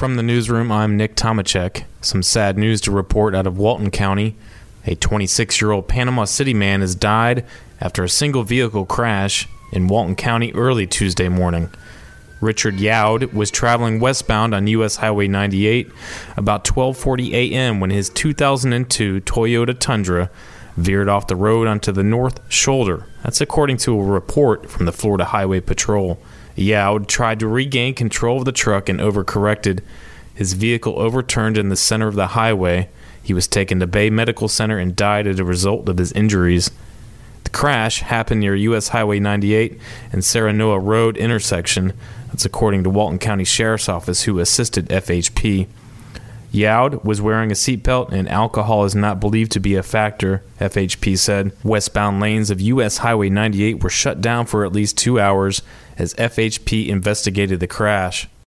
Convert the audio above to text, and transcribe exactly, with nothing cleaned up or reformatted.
From the newsroom, I'm Nick Tomachek. Some sad news to report out of Walton County. A twenty-six-year-old Panama City man has died after a single vehicle crash in Walton County early Tuesday morning. Richard Yaud was traveling westbound on U S Highway ninety-eight about twelve forty a.m. when his two thousand two Toyota Tundra veered off the road onto the north shoulder. That's according to a report from the Florida Highway Patrol. Yaud tried to regain control of the truck and overcorrected. His vehicle overturned in the center of the highway. He was taken to Bay Medical Center and died as a result of his injuries. The crash happened near U S Highway ninety-eight and Serenoa Road intersection. That's according to Walton County Sheriff's Office, who assisted F H P. Yaud was wearing a seatbelt and alcohol is not believed to be a factor, F H P said. Westbound lanes of U S Highway ninety-eight were shut down for at least two hours as F H P investigated the crash.